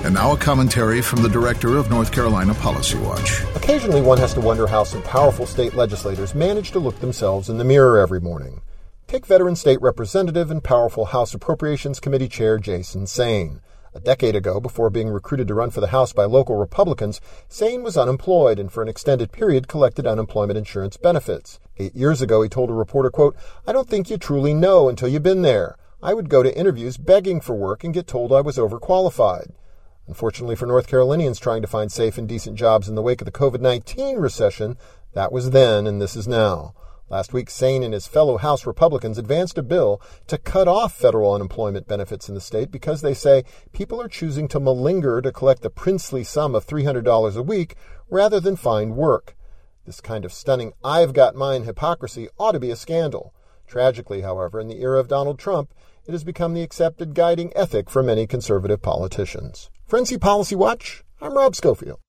And now a commentary from the director of North Carolina Policy Watch. Occasionally one has to wonder how some powerful state legislators manage to look themselves in the mirror every morning. Take veteran state representative and powerful House Appropriations Committee Chair Jason Saine. A decade ago, before being recruited to run for the House by local Republicans, Saine was unemployed and for an extended period collected unemployment insurance benefits. 8 years ago, he told a reporter, quote, "I don't think you truly know until you've been there. I would go to interviews begging for work and get told I was overqualified." Unfortunately for North Carolinians trying to find safe and decent jobs in the wake of the COVID-19 recession, that was then and this is now. Last week, Saine and his fellow House Republicans advanced a bill to cut off federal unemployment benefits in the state because they say people are choosing to malinger to collect the princely sum of $300 a week rather than find work. This kind of stunning "I've got mine" hypocrisy ought to be a scandal. Tragically, however, in the era of Donald Trump, it has become the accepted guiding ethic for many conservative politicians. For NC Policy Watch, I'm Rob Schofield.